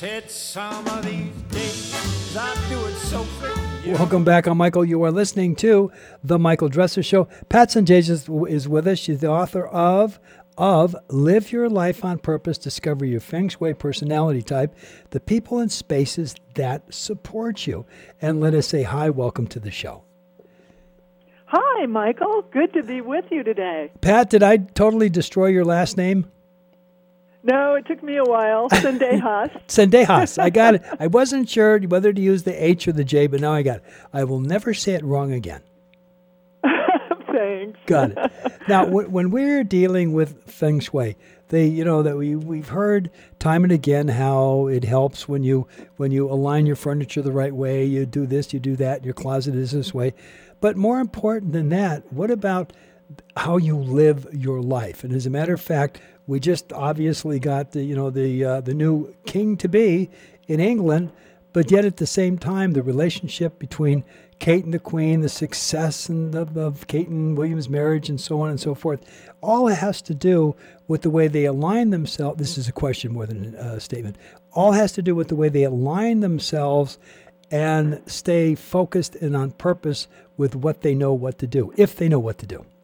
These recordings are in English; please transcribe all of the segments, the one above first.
said some of these days I'd do it so for you. Welcome back. I'm Michael. You are listening to The Michael Dresser Show. Pat Sanjay is with us. She's the author of Live Your Life on Purpose, Discover Your Feng Shui Personality Type, the people and spaces that support you. And let us say hi. Welcome to the show. Hi, Michael. Good to be with you today. Pat, did I totally destroy your last name? No, it took me a while. Sendejas. Sendejas. I got it. I wasn't sure whether to use the H or the J, but now I got it. I will never say it wrong again. Thanks. Got it. Now, when we're dealing with Feng Shui, we've heard time and again how it helps when you align your furniture the right way. You do this, you do that. Your closet is this way. But more important than that, what about how you live your life? And as a matter of fact, we just obviously got the new king to be in England, but yet at the same time, the relationship between Kate and the Queen, the success of Kate and William's marriage, and so on and so forth, all has to do with the way they align themselves. This is a question more than a statement. All has to do with the way they align themselves and stay focused and on purpose with what they know what to do, if they know what to do.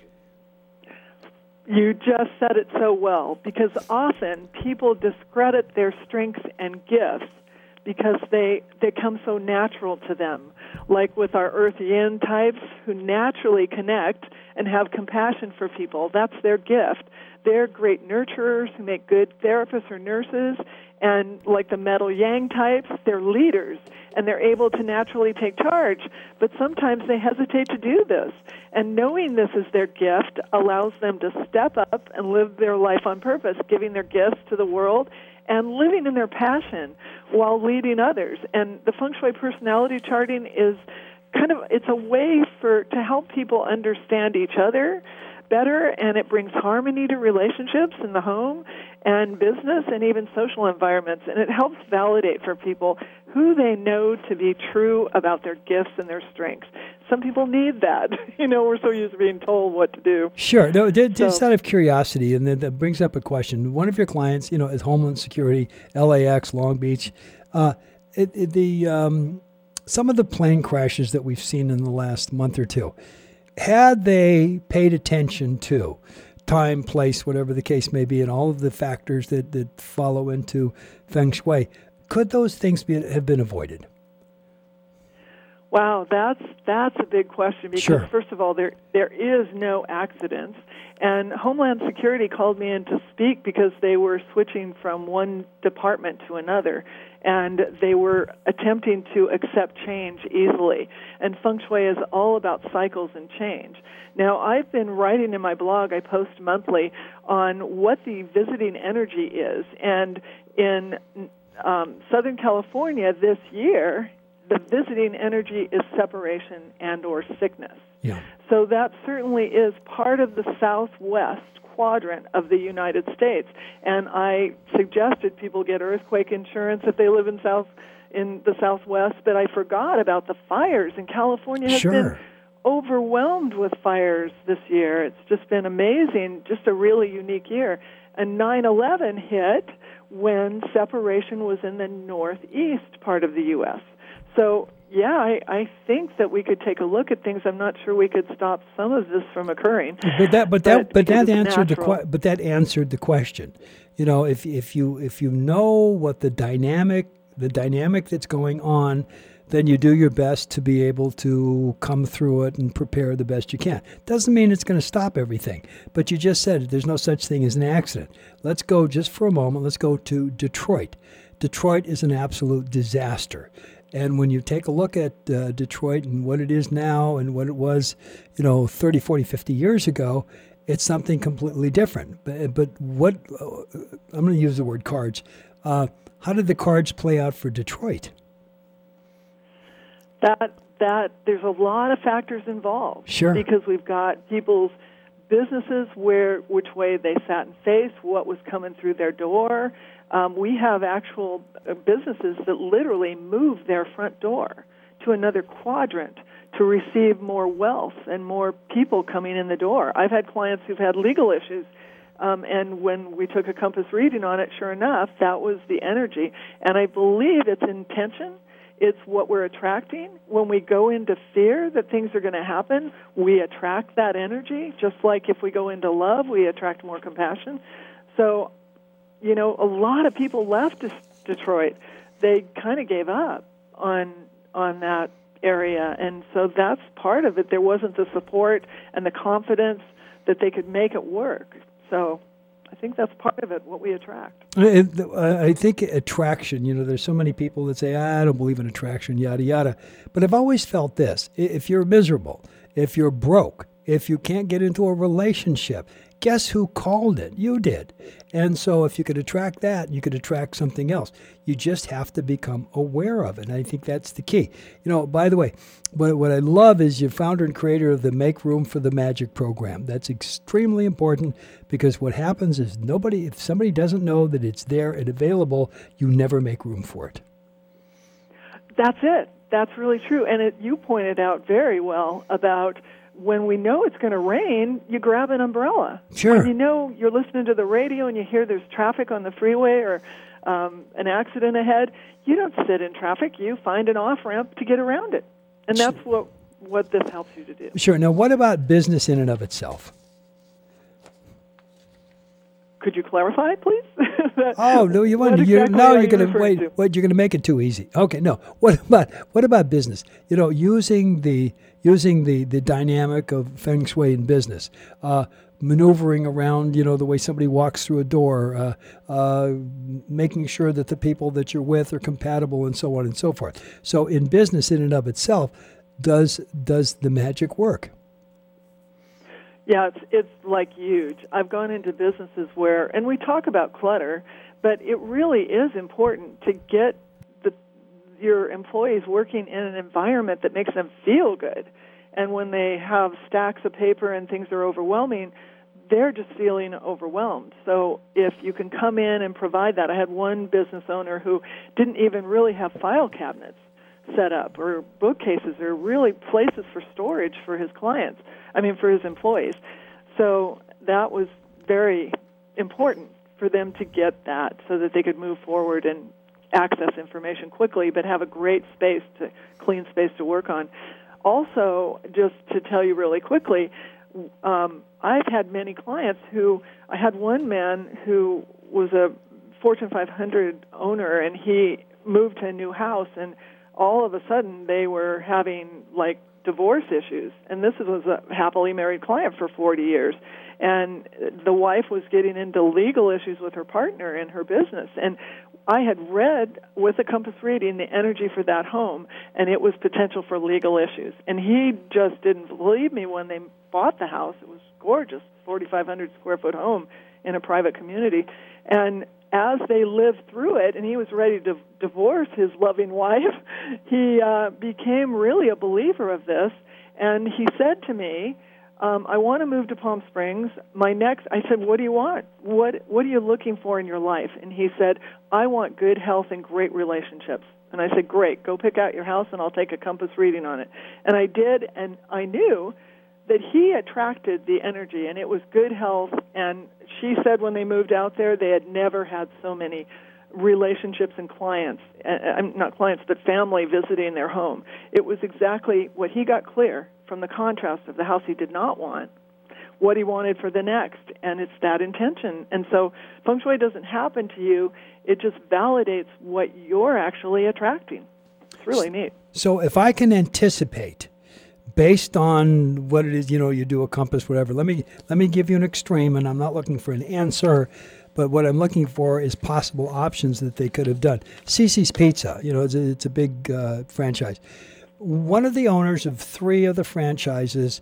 You just said it so well, because often people discredit their strengths and gifts because they come so natural to them. Like with our Earth Yin types who naturally connect and have compassion for people. That's their gift. They're great nurturers who make good therapists or nurses. And like the Metal Yang types, they're leaders, and they're able to naturally take charge. But sometimes they hesitate to do this. And knowing this is their gift allows them to step up and live their life on purpose, giving their gifts to the world and living in their passion while leading others. And the Feng Shui personality charting is it's a way to help people understand each other better, and it brings harmony to relationships in the home and business and even social environments. And it helps validate for people who they know to be true about their gifts and their strengths. Some people need that. We're so used to being told what to do. Sure. No, just out of curiosity, and that brings up a question. One of your clients, is Homeland Security, LAX, Long Beach. Some of the plane crashes that we've seen in the last month or two, had they paid attention to time, place, whatever the case may be, and all of the factors that follow into Feng Shui, could those things have been avoided? Wow, that's a big question because, Sure. First of all, there is no accidents. And Homeland Security called me in to speak because they were switching from one department to another, and they were attempting to accept change easily. And Feng Shui is all about cycles and change. Now, I've been writing in my blog, I post monthly, on what the visiting energy is. And in Southern California this year, the visiting energy is separation and or sickness. Yeah. So that certainly is part of the southwest quadrant of the United States. And I suggested people get earthquake insurance if they live in the southwest, but I forgot about the fires. And California has been overwhelmed with fires this year. It's just been amazing, just a really unique year. And 9/11 hit when separation was in the northeast part of the U.S. So, yeah, I think that we could take a look at things. I'm not sure we could stop some of this from occurring. But that answered the question. If you know what the dynamic that's going on, then you do your best to be able to come through it and prepare the best you can. Doesn't mean it's going to stop everything. But you just said there's no such thing as an accident. Let's go just for a moment. Let's go to Detroit. Detroit is an absolute disaster. And when you take a look at Detroit and what it is now and what it was, 30, 40, 50 years ago, it's something completely different. But what, I'm going to use the word cards. How did the cards play out for Detroit? That there's a lot of factors involved. Sure. Because we've got people's businesses which way they sat and faced, what was coming through their door. We have actual businesses that literally move their front door to another quadrant to receive more wealth and more people coming in the door. I've had clients who've had legal issues And when we took a compass reading on it, sure enough, that was the energy. And I believe it's intention. It's what we're attracting. When we go into fear that things are going to happen, we attract that energy. Just like if we go into love, we attract more compassion. So, you know, a lot of people left Detroit. They kind of gave up on that area. And so that's part of it. There wasn't the support and the confidence that they could make it work. So I think that's part of it, what we attract. I think attraction, you know, there's so many people that say, I don't believe in attraction, yada, yada. But I've always felt this. If you're miserable, if you're broke, if you can't get into a relationship, guess who called it? You did. And so if you could attract that, you could attract something else. You just have to become aware of it. And I think that's the key. You know, by the way, what I love is you're founder and creator of the Make Room for the Magic program. That's extremely important because what happens is if somebody doesn't know that it's there and available, you never make room for it. That's it. That's really true. And you pointed out very well about when we know it's going to rain, you grab an umbrella. Sure. When you know you're listening to the radio and you hear there's traffic on the freeway or an accident ahead, you don't sit in traffic. You find an off-ramp to get around it. And that's what this helps you to do. Sure. Now, what about business in and of itself? Could you clarify, please? Oh no, you're going to make it too easy. Okay, no. What about business? You know, using the dynamic of feng shui in business, maneuvering around, you know, the way somebody walks through a door, making sure that the people that you're with are compatible, and so on and so forth. So, in business in and of itself, does the magic work? Yeah, it's like huge. I've gone into businesses where, and we talk about clutter, but it really is important to get your employees working in an environment that makes them feel good. And when they have stacks of paper and things are overwhelming, they're just feeling overwhelmed. So if you can come in and provide that. I had one business owner who didn't even really have file cabinets set up or bookcases or really places for storage for his for his employees. So that was very important for them to get that so that they could move forward and access information quickly, but have a great clean space to work on. Also, just to tell you really quickly, I've had many clients I had one man who was a Fortune 500 owner, and he moved to a new house, and all of a sudden they were having divorce issues. And this was a happily married client for 40 years. And the wife was getting into legal issues with her partner in her business. And I had read with a compass reading the energy for that home, and it was potential for legal issues. And he just didn't believe me when they bought the house. It was gorgeous, 4,500 square foot home in a private community. And as they lived through it, and he was ready to divorce his loving wife, he became really a believer of this. And he said to me, I want to move to Palm Springs. I said, what do you want? What are you looking for in your life? And he said, I want good health and great relationships. And I said, great, go pick out your house and I'll take a compass reading on it. And I did, and I knew that he attracted the energy, and it was good health. And she said when they moved out there, they had never had so many relationships and clients, not clients, but family visiting their home. It was exactly what he got clear from the contrast of the house he did not want, what he wanted for the next, and it's that intention. And so feng shui doesn't happen to you, it just validates what you're actually attracting. It's really neat. So if I can anticipate, based on what it is, you do a compass, whatever, let me give you an extreme, and I'm not looking for an answer, but what I'm looking for is possible options that they could have done. Cici's Pizza, it's a big franchise. One of the owners of 3 of the franchises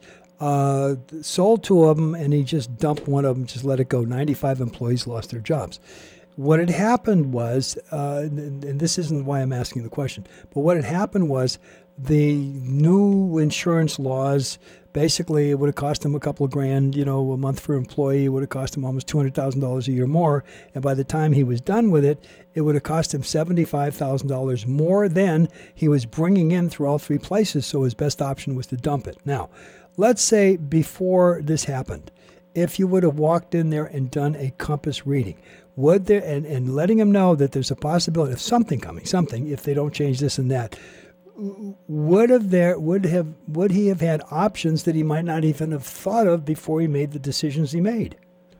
sold 2 of them, and he just dumped one of them, just let it go. 95 employees lost their jobs. What had happened was, and this isn't why I'm asking the question, but what had happened was the new insurance laws, basically it would have cost him a couple of grand, a month for an employee. It would have cost him almost $200,000 a year more. And by the time he was done with it, it would have cost him $75,000 more than he was bringing in through all 3 places. So his best option was to dump it. Now, let's say before this happened, if you would have walked in there and done a compass reading? Would there, and letting them know that there's a possibility of something coming, if they don't change this and that, would he have had options that he might not even have thought of before he made the decisions he made?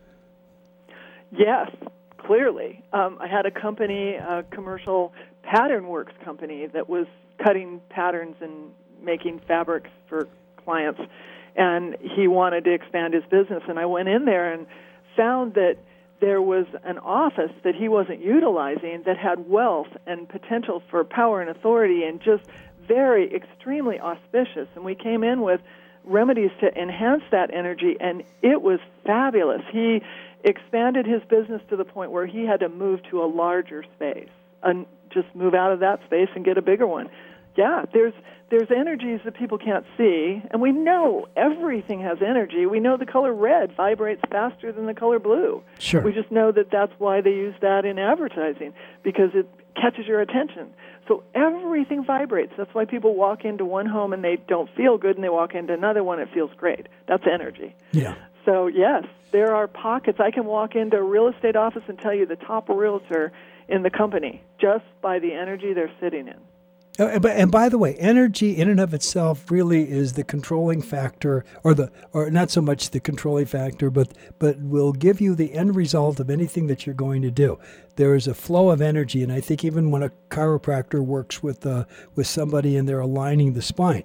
Yes, clearly. I had a company, a commercial pattern works company that was cutting patterns and making fabrics for clients, and he wanted to expand his business. And I went in there and found that there was an office that he wasn't utilizing that had wealth and potential for power and authority and just very extremely auspicious. And we came in with remedies to enhance that energy, and it was fabulous. He expanded his business to the point where he had to move to a larger space and just move out of that space and get a bigger one. Yeah, there's energies that people can't see, and we know everything has energy. We know the color red vibrates faster than the color blue. Sure. We just know that that's why they use that in advertising, because it catches your attention. So everything vibrates. That's why people walk into one home and they don't feel good, and they walk into another one, it feels great. That's energy. Yeah. So, yes, there are pockets. I can walk into a real estate office and tell you the top realtor in the company just by the energy they're sitting in. And by the way, energy in and of itself really is the controlling factor, or not so much the controlling factor, but will give you the end result of anything that you're going to do. There is a flow of energy, and I think even when a chiropractor works with somebody and they're aligning the spine,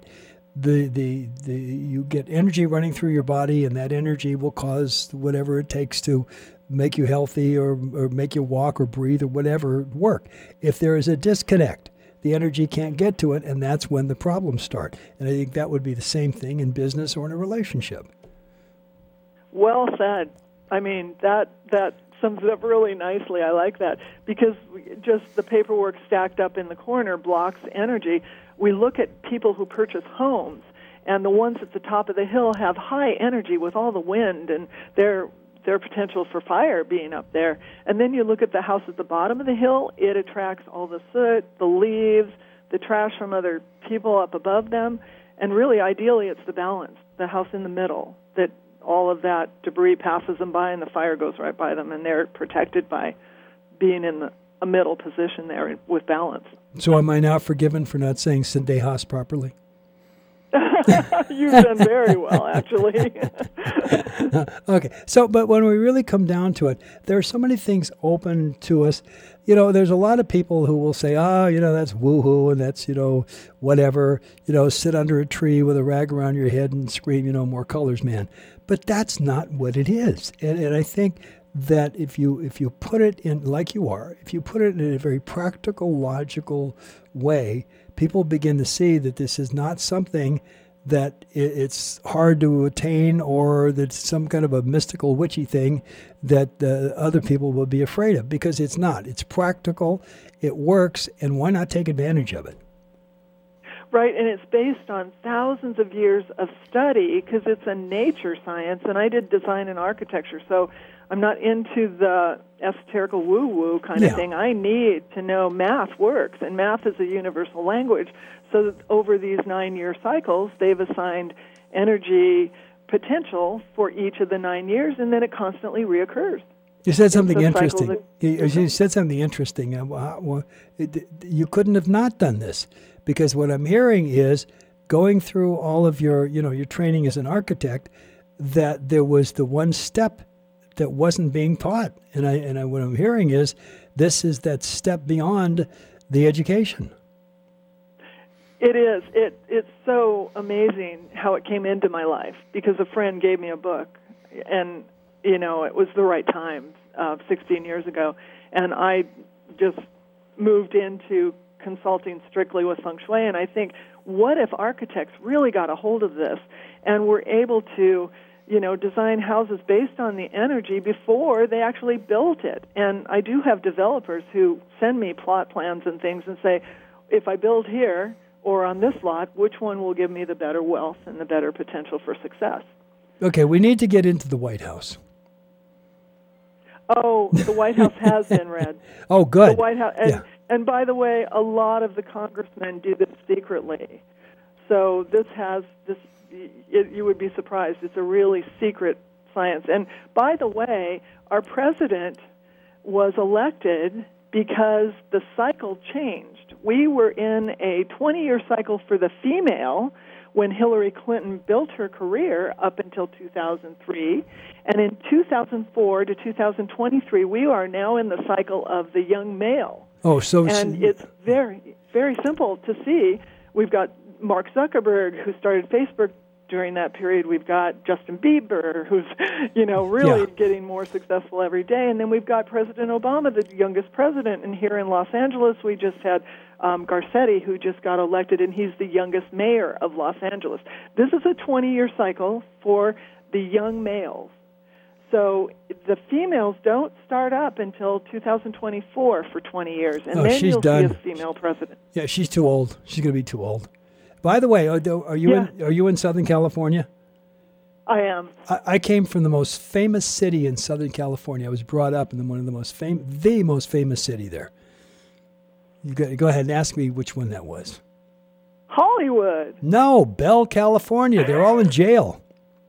you get energy running through your body, and that energy will cause whatever it takes to make you healthy or make you walk or breathe or whatever work. If there is a disconnect, the energy can't get to it, and that's when the problems start. And I think that would be the same thing in business or in a relationship. Well said. I mean, that sums it up really nicely. I like that, because just the paperwork stacked up in the corner blocks energy. We look at people who purchase homes, and the ones at the top of the hill have high energy with all the wind and their potential for fire being up there. And then you look at the house at the bottom of the hill, it attracts all the soot, the leaves, the trash from other people up above them. And really, ideally, it's the balance, the house in the middle, that all of that debris passes them by and the fire goes right by them, and they're protected by being in a middle position there with balance. So am I now forgiven for not saying Cendejas properly? You've done very well, actually. Okay. So, but when we really come down to it, there are so many things open to us. There's a lot of people who will say, that's woo-hoo, and that's, whatever, sit under a tree with a rag around your head and scream, more colors, man. But that's not what it is. And I think that if you put it in, like you are, if you put it in a very practical, logical way, people begin to see that this is not something that it's hard to attain, or that's some kind of a mystical, witchy thing that other people will be afraid of, because it's not. It's practical, it works, and why not take advantage of it? Right, and it's based on thousands of years of study, because it's a nature science, and I did design and architecture, so I'm not into the esoterical woo-woo kind of thing. I need to know math works, and math is a universal language. So that over these 9-year cycles, they've assigned energy potential for each of the 9 years, and then it constantly reoccurs. You said something interesting. You said something interesting. You couldn't have not done this, because what I'm hearing is, going through all of your training as an architect, that there was the one step that wasn't being taught, and what I'm hearing is this is that step beyond the education. It is. It's so amazing how it came into my life, because a friend gave me a book, and it was the right time, 16 years ago, and I just moved into consulting strictly with feng shui. And I think, what if architects really got a hold of this and were able to design houses based on the energy before they actually built it? And I do have developers who send me plot plans and things and say, if I build here or on this lot, which one will give me the better wealth and the better potential for success? Okay, we need to get into the White House. Oh, the White House has been read. Oh, good. The White House, and by the way, a lot of the congressmen do this secretly. So you would be surprised. It's a really secret science. And by the way, our president was elected because the cycle changed. We were in a 20-year cycle for the female when Hillary Clinton built her career up until 2003. And in 2004 to 2023, we are now in the cycle of the young male. Oh, so and it's very, very simple to see. We've got Mark Zuckerberg, who started Facebook during that period. We've got Justin Bieber, who's, really getting more successful every day. And then we've got President Obama, the youngest president. And here in Los Angeles, we just had Garcetti, who just got elected, and he's the youngest mayor of Los Angeles. This is a 20-year cycle for the young males. So the females don't start up until 2024 for 20 years, and then you'll see a female president. Yeah, she's too old. She's going to be too old. By the way, are you in Southern California? I am. I came from the most famous city in Southern California. I was brought up in one of the most famous city there. You go ahead and ask me which one that was. Hollywood. No, Bell, California. They're all in jail.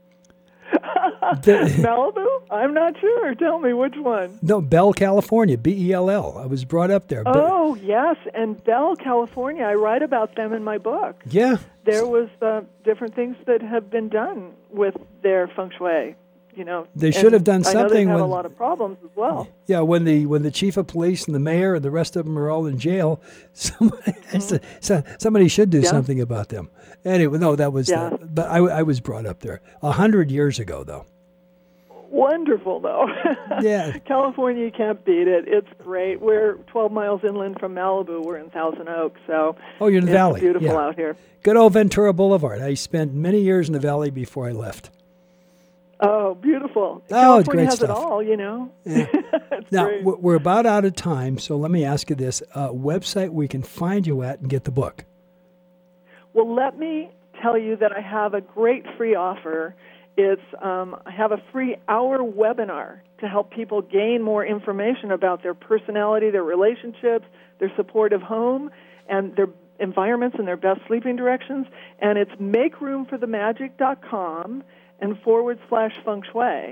Malibu? I'm not sure. Tell me which one. No, Bell, California, Bell. I was brought up there. Oh, yes, and Bell, California. I write about them in my book. Yeah. There was different things that have been done with their feng shui. They should have done something. I know they've had a lot of problems as well. Yeah, when the chief of police and the mayor and the rest of them are all in jail, somebody should do something about them. Anyway, no, that was. But I was brought up there 100 years ago, though. Wonderful, though. Yeah. California, you can't beat it. It's great. We're 12 miles inland from Malibu. We're in Thousand Oaks, so you're in the valley. It's beautiful out here. Good old Ventura Boulevard. I spent many years in the valley before I left. Oh, beautiful. California great has stuff. It all, Yeah. It's now, great. We're about out of time, so let me ask you this. Website we can find you at and get the book. Well, let me tell you that I have a great free offer. It's I have a free hour webinar to help people gain more information about their personality, their relationships, their supportive home, and their environments and their best sleeping directions. And it's makeroomforthemagic.com and /feng shui,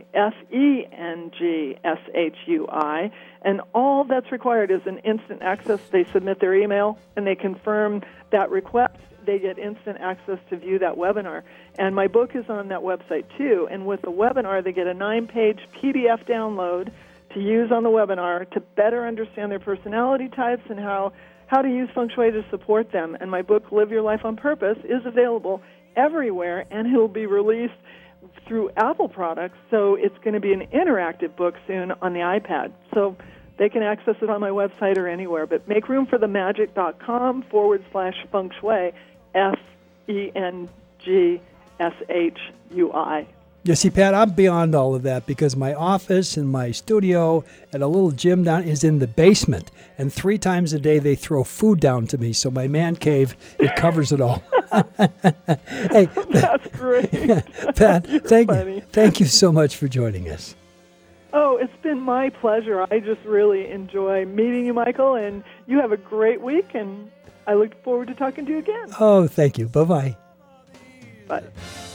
FENGSHUI. And all that's required is an instant access. They submit their email and they confirm that request. They get instant access to view that webinar. And my book is on that website too. And with the webinar, they get a 9-page PDF download to use on the webinar to better understand their personality types and how to use feng shui to support them. And my book, Live Your Life on Purpose, is available everywhere, and it will be released through Apple products, so it's going to be an interactive book soon on the iPad. So they can access it on my website or anywhere, but makeroomforthemagic.com /feng shui, FENGSHUI. You see, Pat, I'm beyond all of that because my office and my studio and a little gym down is in the basement, and 3 times a day they throw food down to me, so my man cave, it covers it all. Hey, that's great. Pat, thank you so much for joining us. Oh, it's been my pleasure. I just really enjoy meeting you, Michael, and you have a great week, and I look forward to talking to you again. Oh, thank you. Bye-bye. Bye.